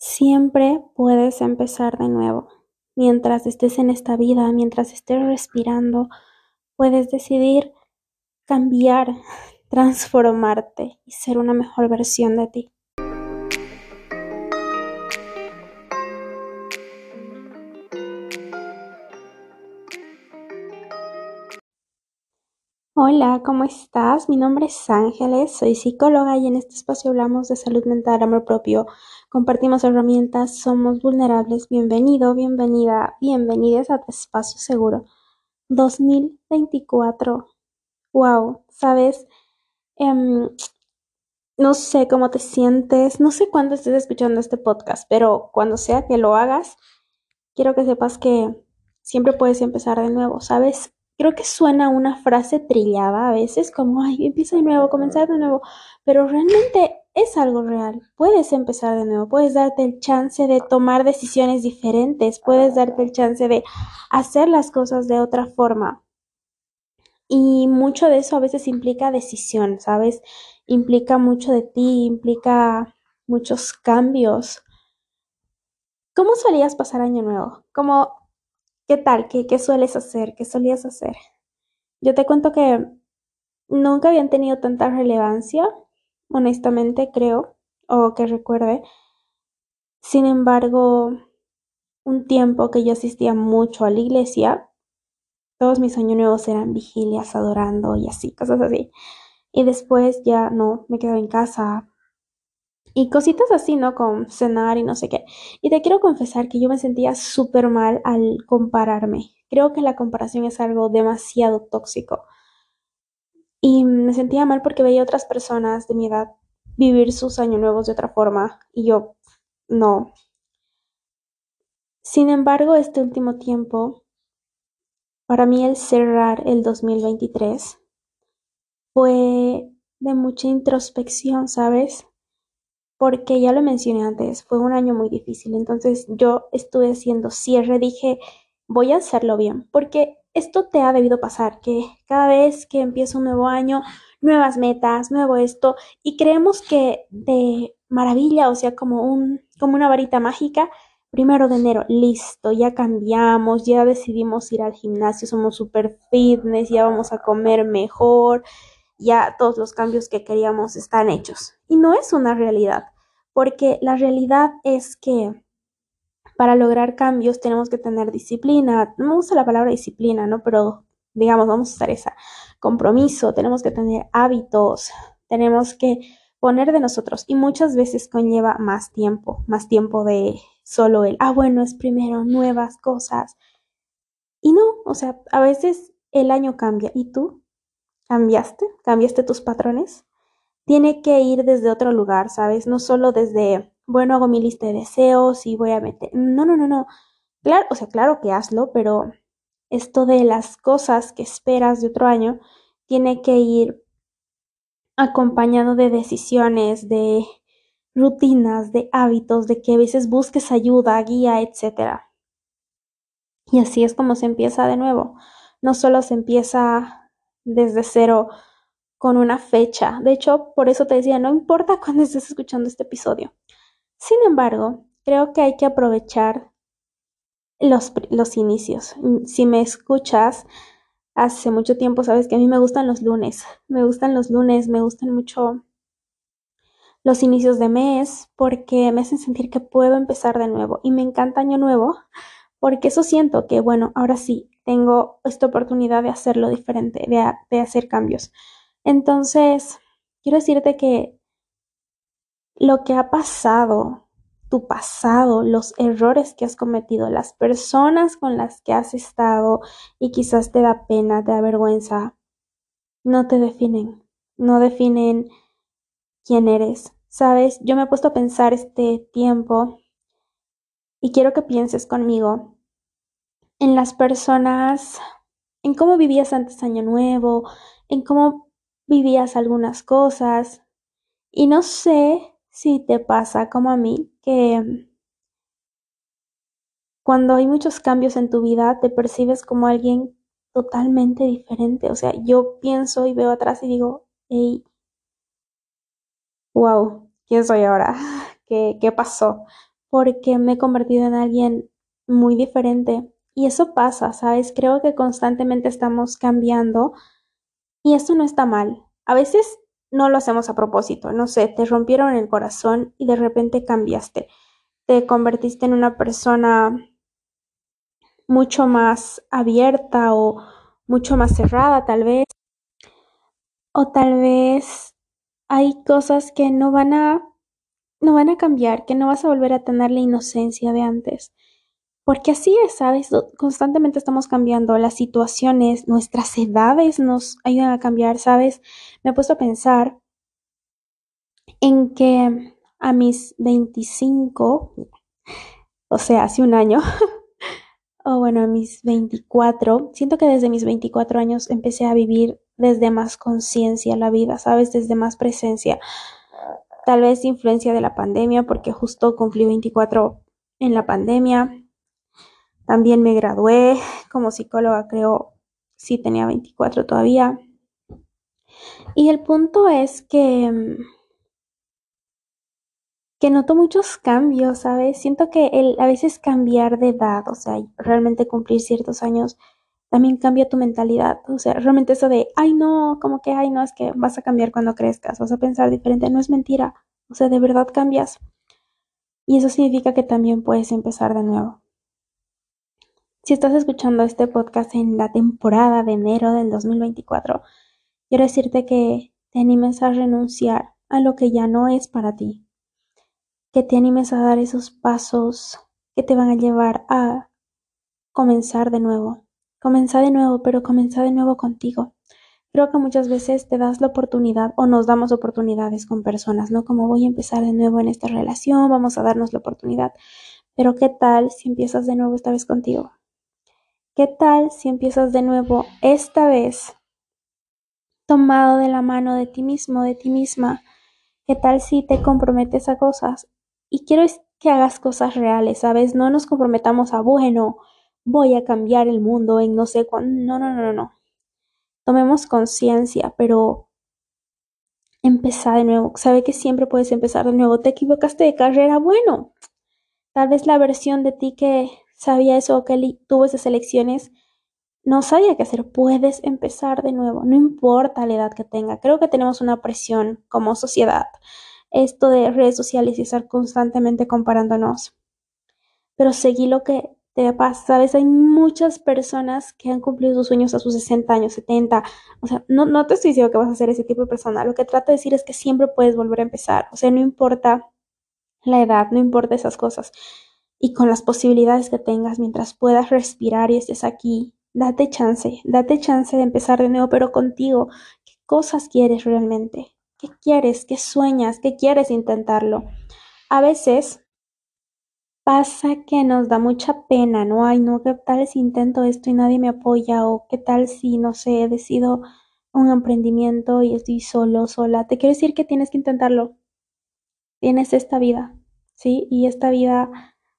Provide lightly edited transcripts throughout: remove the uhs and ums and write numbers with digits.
Siempre puedes empezar de nuevo. Mientras estés en esta vida, mientras estés respirando, puedes decidir cambiar, transformarte y ser una mejor versión de ti. Hola, ¿cómo estás? Mi nombre es Ángeles, soy psicóloga y en este espacio hablamos de salud mental, amor propio, compartimos herramientas, somos vulnerables. Bienvenido, bienvenida, bienvenidas a tu espacio seguro. 2024. Wow, ¿sabes? Em, no sé cómo te sientes, no sé cuándo estés escuchando este podcast, pero cuando sea que lo hagas, quiero que sepas que siempre puedes empezar de nuevo, ¿sabes? Creo que suena una frase trillada a veces, como, ay, empieza de nuevo, comenzar de nuevo, pero realmente es algo real. Puedes empezar de nuevo, puedes darte el chance de tomar decisiones diferentes, puedes darte el chance de hacer las cosas de otra forma. Y mucho de eso a veces implica decisión, ¿sabes? Implica mucho de ti, implica muchos cambios. ¿Cómo solías pasar año nuevo? ¿Qué tal? ¿Qué sueles hacer? ¿Qué solías hacer? Yo te cuento que nunca habían tenido tanta relevancia, honestamente creo, o que recuerde. Sin embargo, un tiempo que yo asistía mucho a la iglesia, todos mis años nuevos eran vigilias, adorando y así, cosas así. Y después ya no, me quedaba en casa y cositas así, ¿no? Con cenar y no sé qué. Y te quiero confesar que yo me sentía súper mal al compararme. Creo que la comparación es algo demasiado tóxico. Y me sentía mal porque veía otras personas de mi edad vivir sus años nuevos de otra forma y yo no. Sin embargo, este último tiempo, para mí el cerrar el 2023 fue de mucha introspección, ¿sabes? Porque ya lo mencioné antes, fue un año muy difícil, entonces yo estuve haciendo cierre, dije, voy a hacerlo bien, porque esto te ha debido pasar, que cada vez que empieza un nuevo año, nuevas metas, nuevo esto, y creemos que de maravilla, o sea, como una varita mágica, 1 de enero, listo, ya cambiamos, ya decidimos ir al gimnasio, somos super fitness, ya vamos a comer mejor, ya todos los cambios que queríamos están hechos. Y no es una realidad, porque la realidad es que para lograr cambios tenemos que tener disciplina. No me gusta la palabra disciplina, ¿no? Pero digamos, vamos a usar esa. Compromiso, tenemos que tener hábitos, tenemos que poner de nosotros y muchas veces conlleva más tiempo de solo bueno, es primero nuevas cosas. Y no, o sea, a veces el año cambia y tú cambiaste tus patrones. Tiene que ir desde otro lugar, ¿sabes? No solo desde, bueno, hago mi lista de deseos y voy a meter. No, no, no, no. Claro, o sea, claro que hazlo, pero esto de las cosas que esperas de otro año tiene que ir acompañado de decisiones, de rutinas, de hábitos, de que a veces busques ayuda, guía, etcétera. Y así es como se empieza de nuevo. No solo se empieza desde cero con una fecha. De hecho, por eso te decía, no importa cuándo estés escuchando este episodio. Sin embargo, creo que hay que aprovechar los inicios. Si me escuchas hace mucho tiempo, sabes que a mí me gustan los lunes. Me gustan los lunes, me gustan mucho los inicios de mes porque me hacen sentir que puedo empezar de nuevo. Y me encanta Año Nuevo porque eso siento que, bueno, ahora sí, tengo esta oportunidad de hacerlo diferente, de hacer cambios. Entonces, quiero decirte que lo que ha pasado, tu pasado, los errores que has cometido, las personas con las que has estado y quizás te da pena, te da vergüenza, no te definen, no definen quién eres. Sabes, yo me he puesto a pensar este tiempo y quiero que pienses conmigo en las personas, en cómo vivías antes Año Nuevo, en cómo vivías algunas cosas. Y no sé si te pasa como a mí, que cuando hay muchos cambios en tu vida te percibes como alguien totalmente diferente. O sea, yo pienso y veo atrás y digo, hey, wow, ¿quién soy ahora? ¿Qué pasó? porque me he convertido en alguien muy diferente. Y eso pasa, ¿sabes? Creo que constantemente estamos cambiando y eso no está mal. A veces no lo hacemos a propósito, no sé, te rompieron el corazón y de repente cambiaste. Te convertiste en una persona mucho más abierta o mucho más cerrada, tal vez. O tal vez hay cosas que no van a cambiar, que no vas a volver a tener la inocencia de antes. Porque así es, ¿sabes? Constantemente estamos cambiando las situaciones, nuestras edades nos ayudan a cambiar, ¿sabes? Me he puesto a pensar en que a mis 25, o sea, hace un año, o bueno, a mis 24, siento que desde mis 24 años empecé a vivir desde más conciencia la vida, ¿sabes? Desde más presencia. Tal vez influencia de la pandemia, porque justo cumplí 24 en la pandemia. También me gradué como psicóloga, creo, sí tenía 24 todavía. Y el punto es que noto muchos cambios, ¿sabes? Siento que a veces cambiar de edad, o sea, realmente cumplir ciertos años, también cambia tu mentalidad. O sea, realmente eso de, ay no, como que, ay no, es que vas a cambiar cuando crezcas, vas a pensar diferente, no es mentira. O sea, de verdad cambias. Y eso significa que también puedes empezar de nuevo. Si estás escuchando este podcast en la temporada de enero del 2024, quiero decirte que te animes a renunciar a lo que ya no es para ti, que te animes a dar esos pasos que te van a llevar a comenzar de nuevo. Comenzar de nuevo, pero comenzar de nuevo contigo. Creo que muchas veces te das la oportunidad o nos damos oportunidades con personas, ¿no? Como voy a empezar de nuevo en esta relación, vamos a darnos la oportunidad. Pero ¿qué tal si empiezas de nuevo esta vez contigo? ¿Qué tal si empiezas de nuevo esta vez tomado de la mano de ti mismo, de ti misma? ¿Qué tal si te comprometes a cosas? Y quiero es que hagas cosas reales, ¿sabes? No nos comprometamos a, bueno, voy a cambiar el mundo en no sé cuándo. No, no, no, no, no. Tomemos conciencia, pero empezar de nuevo. Sabe que siempre puedes empezar de nuevo. Te equivocaste de carrera, bueno, tal vez la versión de ti que sabía eso o que tuvo esas elecciones no sabía qué hacer. Puedes empezar de nuevo, no importa la edad que tenga. Creo que tenemos una presión como sociedad. Esto de redes sociales y estar constantemente comparándonos. Pero seguí lo que te pasa, ¿sabes? Hay muchas personas que han cumplido sus sueños a sus 60 años, 70. O sea, no, no te estoy diciendo que vas a ser ese tipo de persona. Lo que trato de decir es que siempre puedes volver a empezar. O sea, no importa la edad, no importa esas cosas. Y con las posibilidades que tengas, mientras puedas respirar y estés aquí, date chance de empezar de nuevo, pero contigo. ¿Qué cosas quieres realmente? ¿Qué quieres? ¿Qué sueñas? ¿Qué quieres intentarlo? A veces pasa que nos da mucha pena, ¿no? Ay, no, ¿qué tal si intento esto y nadie me apoya? O qué tal si, no sé, decido un emprendimiento y estoy solo, sola. Te quiero decir que tienes que intentarlo. Tienes esta vida, ¿sí? Y esta vida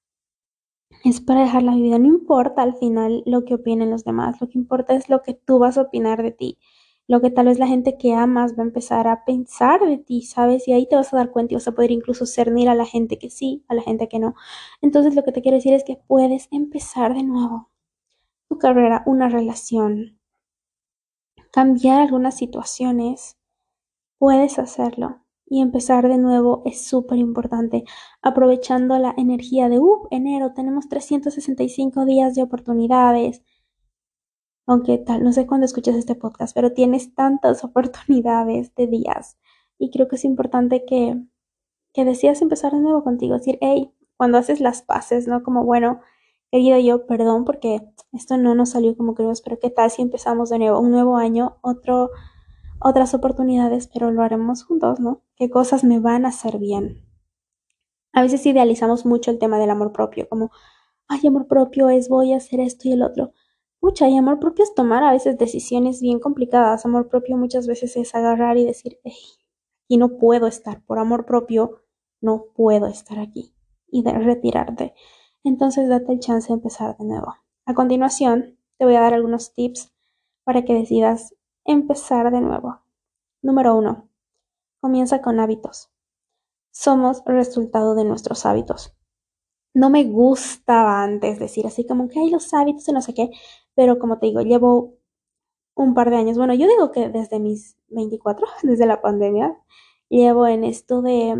es para dejarla vivida. No importa al final lo que opinen los demás, lo que importa es lo que tú vas a opinar de ti, lo que tal vez la gente que amas va a empezar a pensar de ti, ¿sabes? Y ahí te vas a dar cuenta y vas a poder incluso cernir a la gente que sí, a la gente que no. Entonces lo que te quiero decir es que puedes empezar de nuevo tu carrera, una relación, cambiar algunas situaciones. Puedes hacerlo y empezar de nuevo es súper importante, aprovechando la energía de enero, tenemos 365 días de oportunidades, aunque tal, no sé cuándo escuchas este podcast, pero tienes tantas oportunidades de días y creo que es importante que decidas empezar de nuevo contigo, decir, hey, cuando haces las paces, ¿no? Como, bueno, querido yo, perdón porque esto no nos salió como queríamos, pero ¿qué tal si empezamos de nuevo, un nuevo año, otras oportunidades, pero lo haremos juntos, ¿no? ¿Qué cosas me van a hacer bien? A veces idealizamos mucho el tema del amor propio, como, ay, amor propio es voy a hacer esto y el otro. Mucha, y amor propio es tomar a veces decisiones bien complicadas. Amor propio muchas veces es agarrar y decir, hey, aquí no puedo estar, por amor propio no puedo estar aquí y de retirarte. Entonces date el chance de empezar de nuevo. A continuación, te voy a dar algunos tips para que decidas empezar de nuevo. Número uno, comienza con hábitos. Somos resultado de nuestros hábitos. No me gustaba antes decir así como que hay los hábitos y no sé qué, pero como te digo, llevo un par de años, bueno, yo digo que desde mis 24 desde la pandemia, llevo en esto de,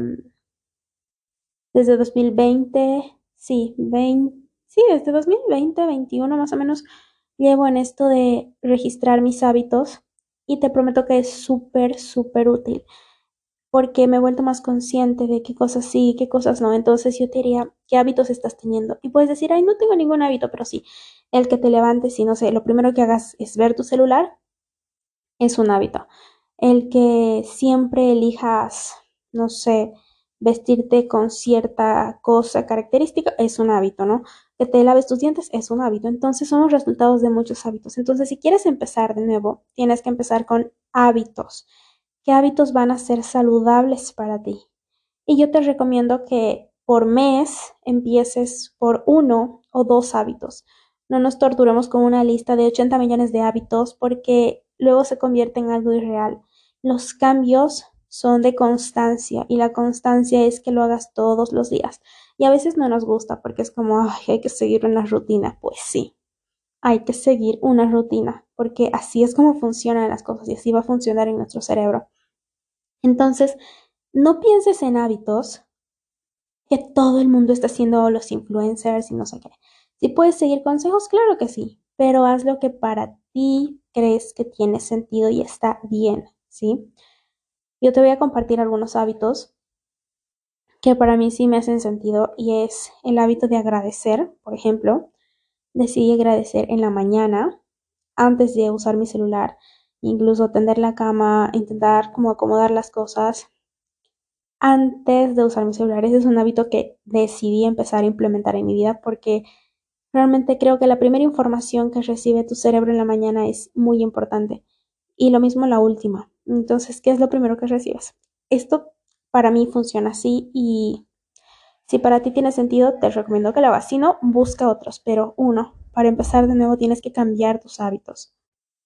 desde 2020 sí, 20 sí, desde 2020 21 más o menos, llevo en esto de registrar mis hábitos y te prometo que es súper, súper útil porque me he vuelto más consciente de qué cosas sí, qué cosas no. Entonces yo te diría, ¿qué hábitos estás teniendo? Y puedes decir, ay, no tengo ningún hábito, pero sí, el que te levantes y no sé, lo primero que hagas es ver tu celular, es un hábito. El que siempre elijas, no sé, vestirte con cierta cosa característica es un hábito, ¿no? Que te laves tus dientes es un hábito. Entonces son los resultados de muchos hábitos. Entonces, si quieres empezar de nuevo, tienes que empezar con hábitos. ¿Qué hábitos van a ser saludables para ti? Y yo te recomiendo que por mes empieces por uno o dos hábitos. No nos torturemos con una lista de 80 millones de hábitos porque luego se convierte en algo irreal. Los cambios son de constancia y la constancia es que lo hagas todos los días. Y a veces no nos gusta porque es como, ay, hay que seguir una rutina. Pues sí, hay que seguir una rutina porque así es como funcionan las cosas y así va a funcionar en nuestro cerebro. Entonces, no pienses en hábitos que todo el mundo está haciendo, los influencers y no sé qué. Si puedes seguir consejos, claro que sí, pero haz lo que para ti crees que tiene sentido y está bien, ¿sí? Yo te voy a compartir algunos hábitos que para mí sí me hacen sentido y es el hábito de agradecer, por ejemplo, decidí agradecer en la mañana antes de usar mi celular, incluso tender la cama, intentar como acomodar las cosas antes de usar mi celular. Ese es un hábito que decidí empezar a implementar en mi vida porque realmente creo que la primera información que recibe tu cerebro en la mañana es muy importante. Y lo mismo la última. Entonces, ¿qué es lo primero que recibes? Esto para mí funciona así y si para ti tiene sentido, te recomiendo que lo hagas. Si no, busca otros. Pero uno, para empezar de nuevo, tienes que cambiar tus hábitos.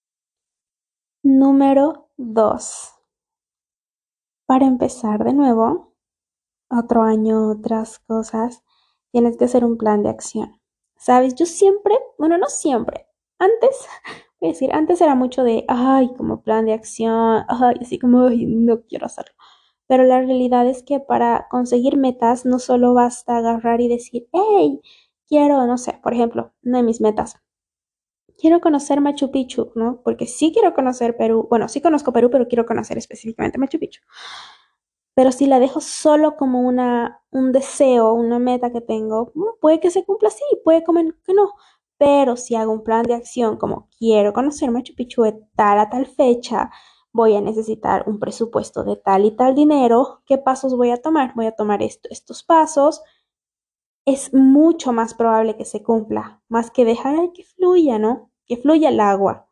Número dos, para empezar de nuevo, otro año, otras cosas, tienes que hacer un plan de acción. ¿Sabes? Yo siempre, bueno, no siempre, antes, voy a decir, antes era mucho de, ay, como plan de acción, ay, así como, ay, no quiero hacerlo. Pero la realidad es que para conseguir metas no solo basta agarrar y decir, hey, quiero, no sé, por ejemplo, una de mis metas, quiero conocer Machu Picchu, ¿no? Porque sí quiero conocer Perú, bueno, sí conozco Perú, pero quiero conocer específicamente Machu Picchu. Pero si la dejo solo como un deseo, una meta que tengo, puede que se cumpla así, puede que no. Pero si hago un plan de acción como quiero conocer Machu Picchu de tal a tal fecha, voy a necesitar un presupuesto de tal y tal dinero, ¿qué pasos voy a tomar? Voy a tomar estos pasos. Es mucho más probable que se cumpla, más que dejar ay, que fluya, ¿no? Que fluya el agua.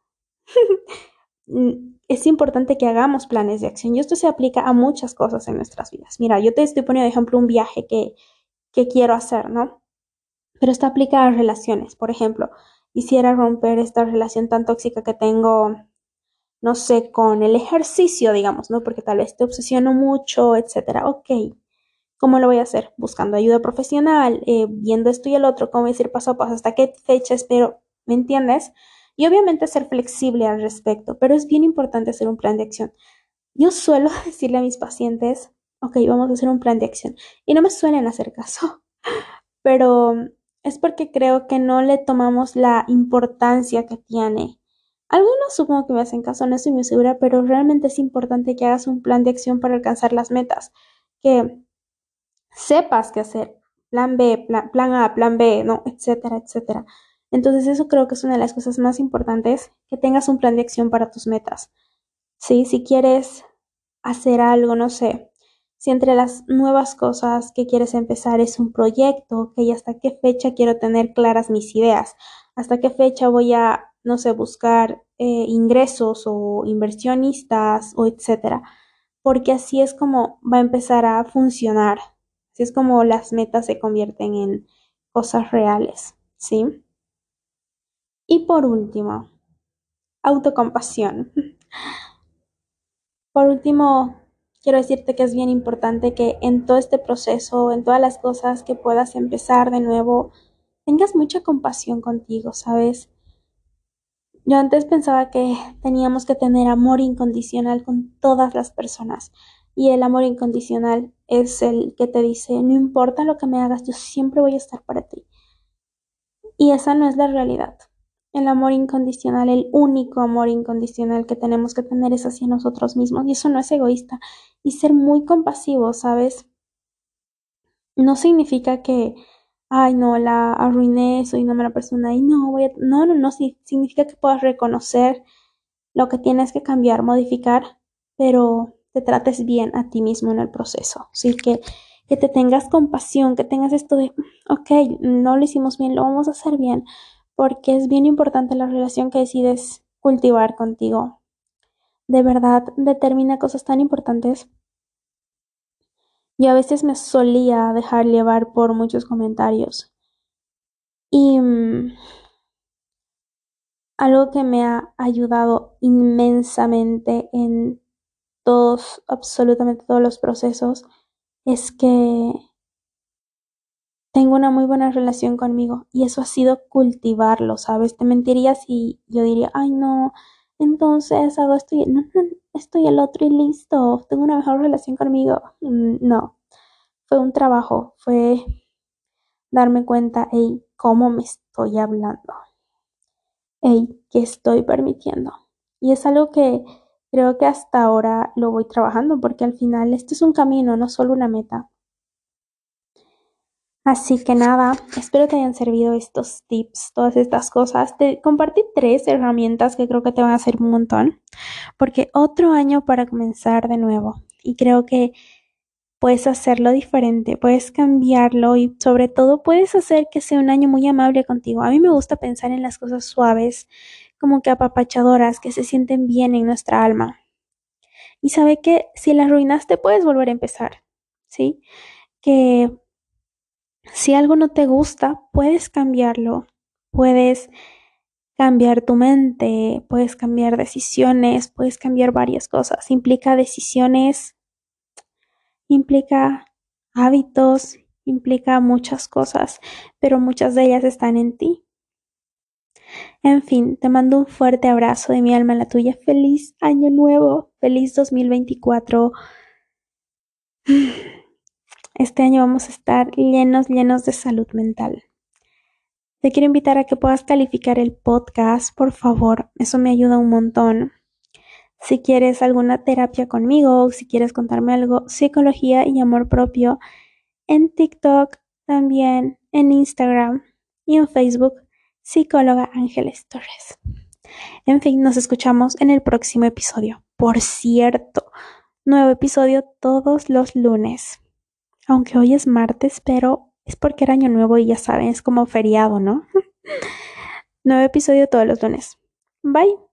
Es importante que hagamos planes de acción y esto se aplica a muchas cosas en nuestras vidas. Mira, yo te estoy poniendo de ejemplo un viaje que quiero hacer, ¿no? Pero esto aplica a relaciones. Por ejemplo, quisiera romper esta relación tan tóxica que tengo, no sé, con el ejercicio, digamos, ¿no? Porque tal vez te obsesiono mucho, etcétera. Ok, ¿cómo lo voy a hacer? Buscando ayuda profesional, viendo esto y el otro, cómo decir paso a paso, hasta qué fecha espero, ¿me entiendes? Y obviamente ser flexible al respecto, pero es bien importante hacer un plan de acción. Yo suelo decirle a mis pacientes, ok, vamos a hacer un plan de acción. Y no me suelen hacer caso, pero es porque creo que no le tomamos la importancia que tiene. Algunos supongo que me hacen caso, no estoy muy segura, pero realmente es importante que hagas un plan de acción para alcanzar las metas. Que sepas qué hacer, plan B, plan A, plan B, no, etcétera, etcétera. Entonces eso creo que es una de las cosas más importantes, que tengas un plan de acción para tus metas. Sí, si quieres hacer algo, no sé, si entre las nuevas cosas que quieres empezar es un proyecto, ok, hasta qué fecha quiero tener claras mis ideas, hasta qué fecha voy a, no sé, buscar ingresos o inversionistas o etcétera, porque así es como va a empezar a funcionar, así es como las metas se convierten en cosas reales, ¿sí? Y por último, autocompasión. Por último, quiero decirte que es bien importante que en todo este proceso, en todas las cosas que puedas empezar de nuevo, tengas mucha compasión contigo, ¿sabes? Yo antes pensaba que teníamos que tener amor incondicional con todas las personas. Y el amor incondicional es el que te dice, no importa lo que me hagas, yo siempre voy a estar para ti. Y esa no es la realidad. El amor incondicional, el único amor incondicional que tenemos que tener es hacia nosotros mismos. Y eso no es egoísta. Y ser muy compasivo, ¿sabes? No significa que, ay, no, la arruiné, soy una mala persona y no voy a... No, no, no, sí, significa que puedas reconocer lo que tienes que cambiar, modificar, pero te trates bien a ti mismo en el proceso. Sí, que te tengas compasión, que tengas esto de, ok, no lo hicimos bien, lo vamos a hacer bien, porque es bien importante la relación que decides cultivar contigo. De verdad, determina cosas tan importantes. Yo a veces me solía dejar llevar por muchos comentarios. Y algo que me ha ayudado inmensamente en todos, absolutamente todos los procesos, es que tengo una muy buena relación conmigo y eso ha sido cultivarlo, ¿sabes? Te mentiría si yo diría, ay no, entonces hago esto y no, no, esto y el otro y listo, tengo una mejor relación conmigo. No, fue un trabajo, fue darme cuenta, hey, cómo me estoy hablando, hey, qué estoy permitiendo. Y es algo que creo que hasta ahora lo voy trabajando porque al final esto es un camino, no solo una meta. Así que nada, espero te hayan servido estos tips, todas estas cosas. Te compartí 3 herramientas que creo que te van a hacer un montón, porque otro año para comenzar de nuevo. Y creo que puedes hacerlo diferente, puedes cambiarlo y sobre todo puedes hacer que sea un año muy amable contigo. A mí me gusta pensar en las cosas suaves, como que apapachadoras, que se sienten bien en nuestra alma. Y sabe que si las arruinaste puedes volver a empezar, ¿sí? Que si algo no te gusta, puedes cambiarlo, puedes cambiar tu mente, puedes cambiar decisiones, puedes cambiar varias cosas. Implica decisiones, implica hábitos, implica muchas cosas, pero muchas de ellas están en ti. En fin, te mando un fuerte abrazo de mi alma a la tuya. Feliz año nuevo, feliz 2024. Este año vamos a estar llenos, llenos de salud mental. Te quiero invitar a que puedas calificar el podcast, por favor. Eso me ayuda un montón. Si quieres alguna terapia conmigo o si quieres contarme algo, psicología y amor propio, en TikTok, también en Instagram y en Facebook, psicóloga Ángeles Torres. En fin, nos escuchamos en el próximo episodio. Por cierto, nuevo episodio todos los lunes. Aunque hoy es martes, pero es porque era año nuevo y ya saben, es como feriado, ¿no? Nuevo episodio todos los lunes. Bye.